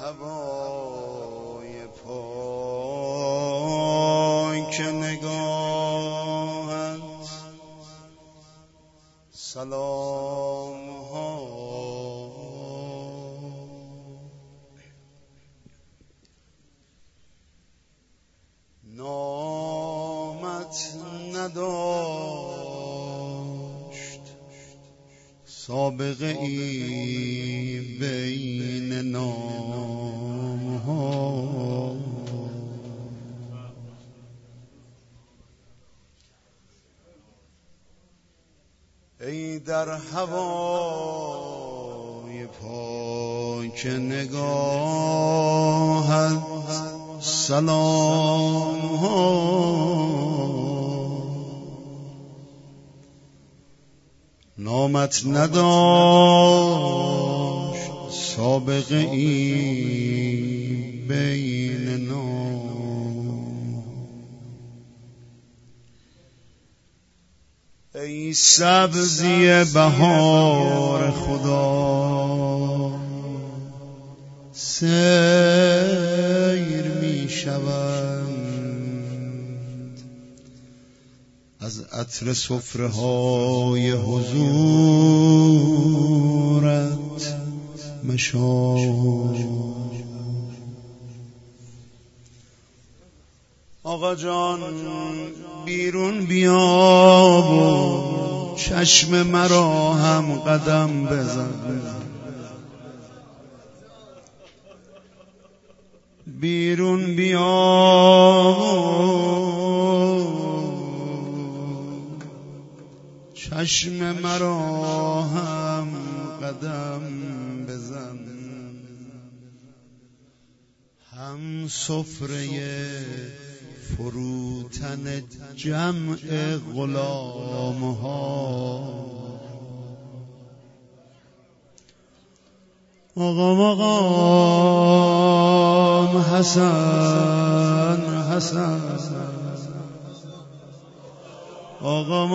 هوای پاک نگاهت سلام ها نامت نداشت سابقه ای بین نام ها ای در هوای پاک نگاهت سلام ها نامت نداشت سابقه ای بین نام ای سبزی بهار خدا سیر می شوند از عطر سفره های حضورت مشام آقا جان بیرون بیا و چشم مرا هم قدم بزن بیرون بیا چشم مرا هم قدم بزن هم سفره فروتن جمع غلام ها آقا مقام حسن حسن آقا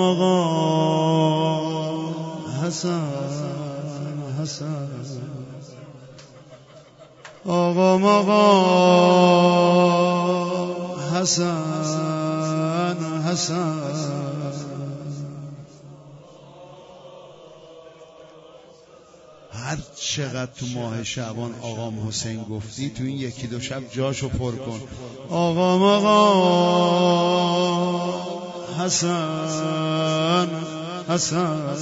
مقام حسن حسن آقا مقام حسن حسن هر چقدر تو ماه شعبان آقام حسین گفتی تو این یکی دو شب جاشو پر کن آقا مقام حسن حسن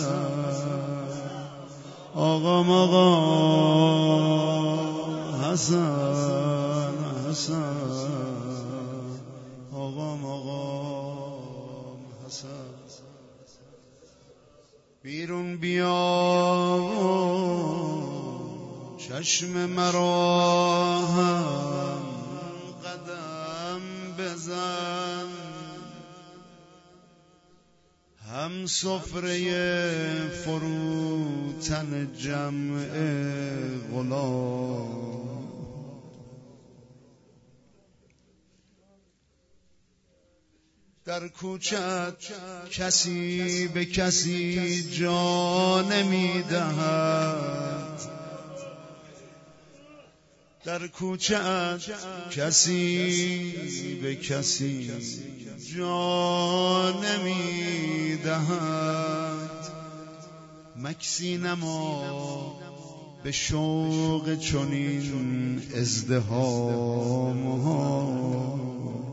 آقا مقام حسن حسن آقا مقام حسن بیرون بیا چشم مرا هم قدم بزن هم سفره فروتن جمع غلام در کوچت کسی به کسی جا نمی‌دهد در کوچت کسی به کسی جا نمی‌دهد مکسی نما به شوق چنین ازدحام ها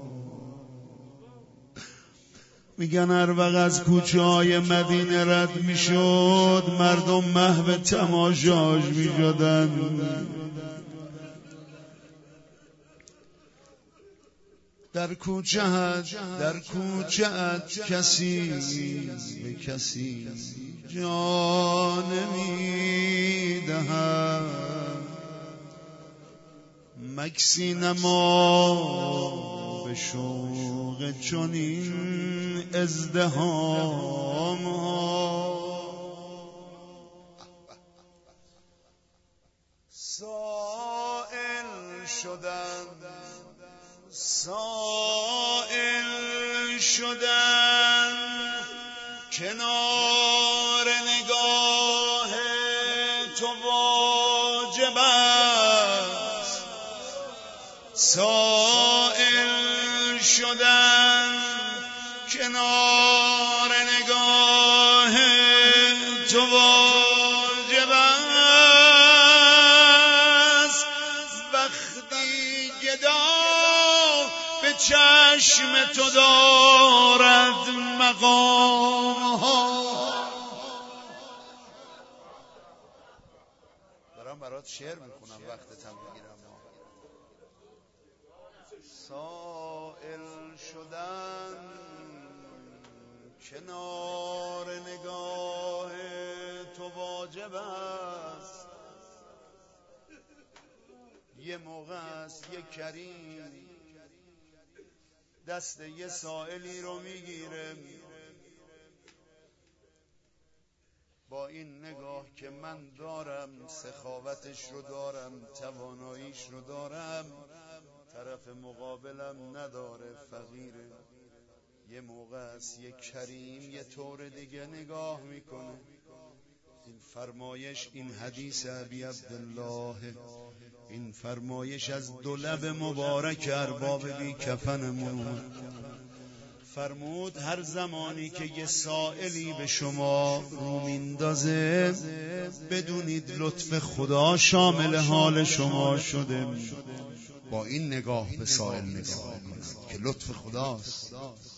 میگن هر وقت از کوچه های مدینه رد میشد مردم محو تماشاش میشدن در کوچه‌ات کسی به کسی جا نمیدهد مکسی نما به شوق چنین ازدحام سائل شدن کنار نگاه تو واجب است سائل شدن کنار نگاه تو واجب است وقتی گدا به چشم تو دارد مقام ها. دارم برات شعر میخونم وقتتم بگیرم. سائل شدن کنار نگاه تو واجب است یه موقع است یه کریم دست یه سائلی رو میگیره با این نگاه که من دارم سخاوتش رو دارم تواناییش رو دارم طرف مقابلم نداره فقیره. یه موقع است یه کریم یه طور دیگه نگاه میکنه. این فرمایش این حدیث ابی عبدالله این فرمایش از دو لب مبارک ارباب بی کفنمون فرمود هر زمانی که یه سائلی به شما رو میندازه بدونید لطف خدا شامل حال شما شده. با این نگاه به سائل نگاه کنید که لطف خداست.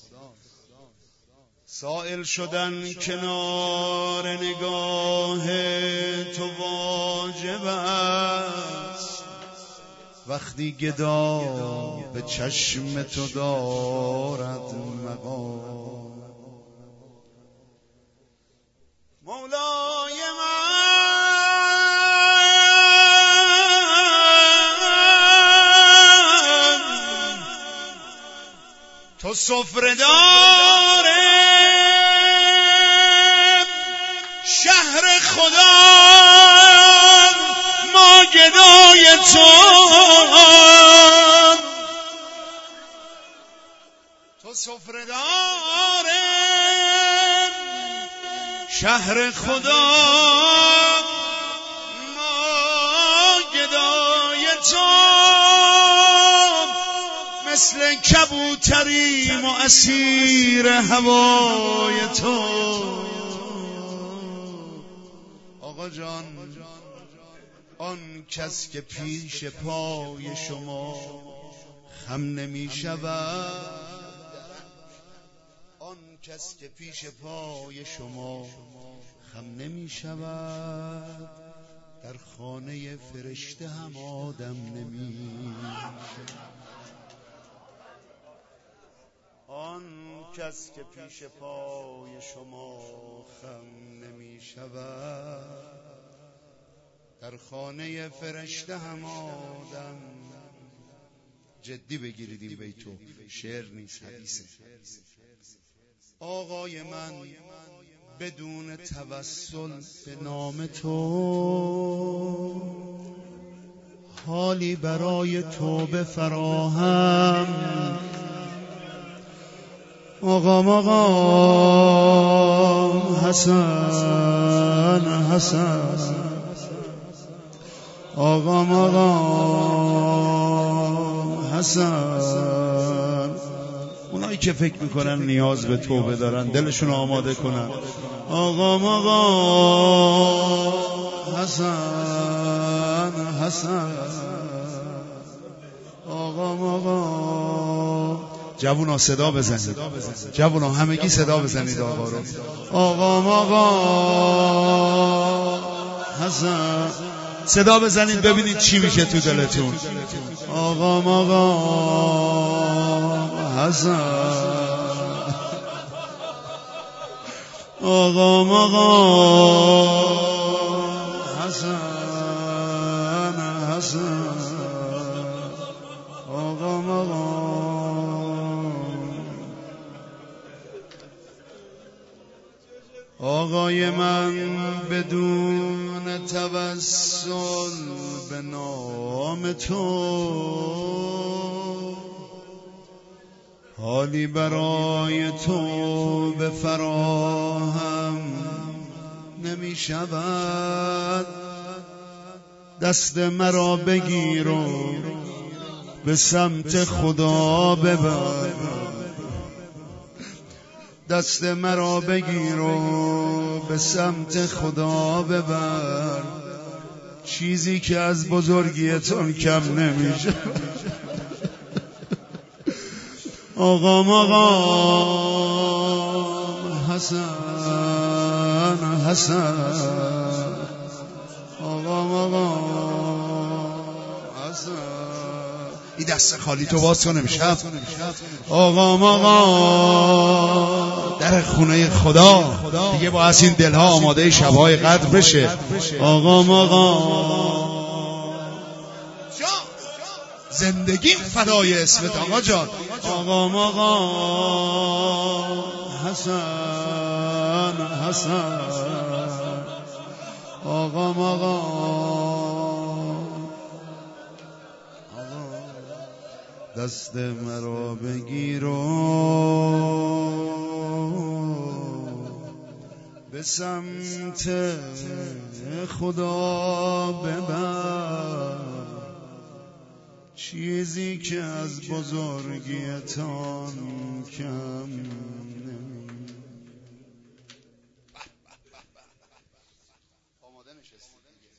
سائل شدن کنار نگاه تو واجب است وقتی گدا به چشم تو دارد مقام. مولای من تو سفره دار شهر خدا ما گدای تو سفره دار شهر خدا ما گدای تو مثل کبوتریم و اسیر هوای تو. آقا جان آن کس که پیش پای شما خم نمی شود آن کس که پیش پای شما خم نمی شود در خانه فرشته هم آدم نمی شود. آن کس که پیش پای شما خم نمی شود در خانه فرشته هم آدم. جدی بگیرید این بیتو شعر نیست حدیثه. آقای من بدون توسل به نام تو حالی برای توبه فراهم. آقام حسن حسن آقام حسن اونایی که فکر میکنن نیاز به توبه دارن دلشون آماده کنن. آقام حسن حسن آقام جوونا صدا بزنید جوونا همگی صدا بزنید آقا رو. آقام حسن صدا بزنید ببینید چی میشه تو دلتون. آقام حسن آقام حسن حسن آقام آقای من بدون توسل به نام تو حالی برای تو به فراهم نمی شود. دست مرا بگیر و به سمت خدا ببر، دست مرا بگیر و به سمت خدا ببر، چیزی که از بزرگیتون کم نمیشه. آقا مقام حسن حسن، آقا مقام حسن، این دست خالی تو باز کنه میشم. آقا مقام در خونه خدا دیگه با از این دلها آماده شبهای قدر بشه. آقا مقام زندگی فدای اسمت آقا جان. آقا مقام حسن حسن، آقا مقام، دست مرا بگیر و به سمت خدا ببر، چیزی که از بزرگیتان کم آماده نشستی.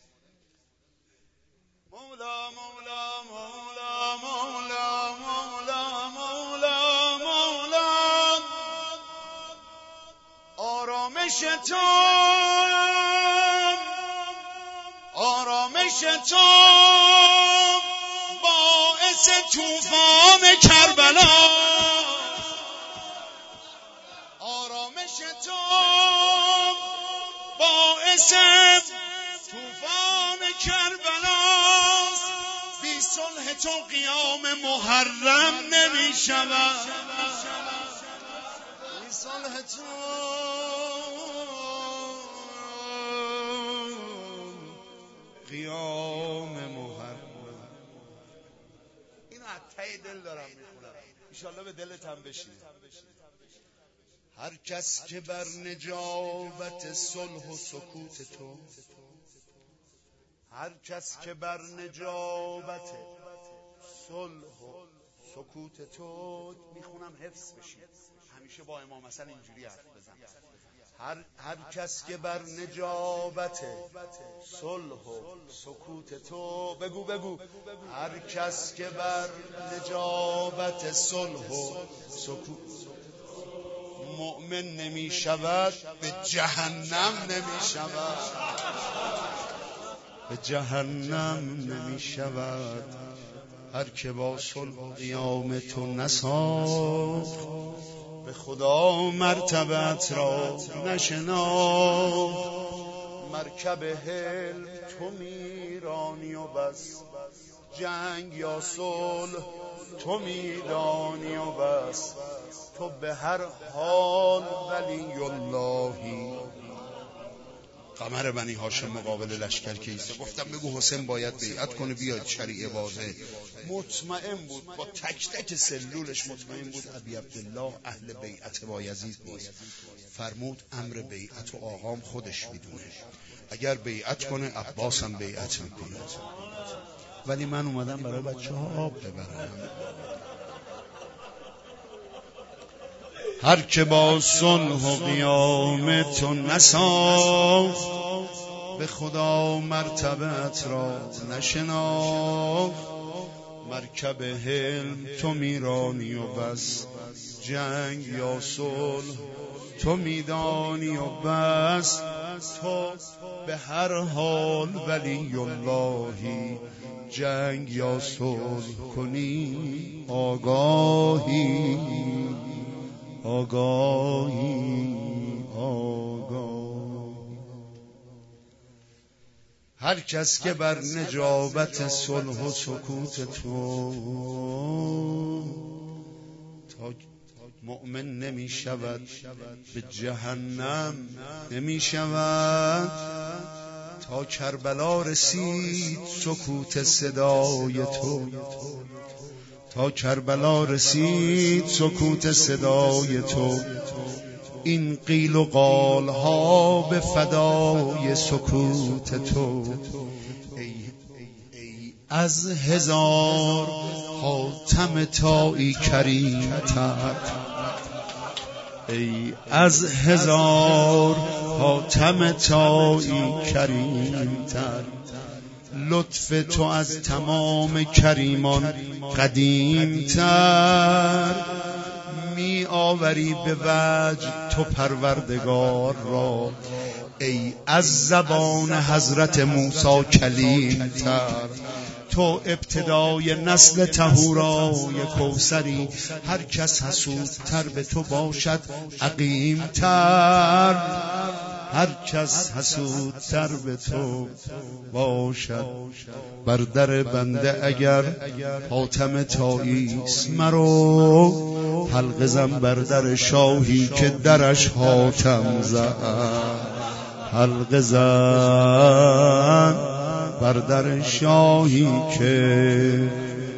مولا مولا مولا مولا مولا مولا مولا، آرامش تو باعث طوفان کربلا، آرامش تو باعث طوفان کربلاست، بی صلح تو قیام محرم نمی شود، بی صلح تو قیام محرم. اینو از ته دل دارم میخونم، انشالله به دلت هم بشینه. هر کس که بر نجابت صلح و سکوت تو، هر کس که بر نجابت صلح و سکوت تو، میخونم حفظ بشید، همیشه با امام حسن اینجوری حرف بزن. هر کس که بر نجابت صلح و سکوت تو، بگو هر کس که بر نجابت صلح و سکوت مؤمن نمی شود، به جهنم نمی شود، به جهنم نمی شود. هر که با صلح و قیام تو نساخت، به خدا مرتبت را نشناخت. مرکب حلم تو میرانی و بس، جنگ یا صلح تو میدانی و بس. تو به هر حال ولی اللهی. قمر بنی هاشم مقابل لشکر کیسه گفتم بگو حسین باید بیعت کنه بیاد شریعه واضحه. مطمئن بود با تک تک سلولش، مطمئن بود ابی عبدالله اهل بیعت بایزید نیست. فرمود امر بیعت و آقام خودش میدونه، اگر بیعت کنه عباس هم بیعت میکنه، ولی من اومدم برای بچه ها آب ببرم. هر که با صلح و قیام تو نساخت، به خدا مرتبت را نشناخت. مرکب حلم تو میرانی و بس، جنگ یا صلح تو میدانی و بس. تو به هر حال ولی اللهی، جنگ یا صلح کنی آگاهی آگاهی آگاهی. هر کس که بر نجابت صلح و سکوت تو تا مؤمن نمی شود، به جهنم نمی شود. تا کربلا رسید سکوت صدای تو، تا کربلا رسید سکوت صدای تو. این قیل و قال ها به فدای سکوت تو. ای از هزار حاتم تایی کریم تر، ای از هزار حاتم تایی کریم تر. لطف تو از تمام کریمان قدیم تر، می آوری به وجه تو پروردگار را، ای از زبان حضرت موسی کلیم تر. تو ابتدای نسل طهورای کوثری، هر کس حسودتر به تو باشد عقیم تر، هر کس حسودتر به تو باشد. بر در بنده اگر حاتم تاییست مرو، حلقه زن بر در شاهی که درش حاتم زد. حلقه زن بر در شاهی که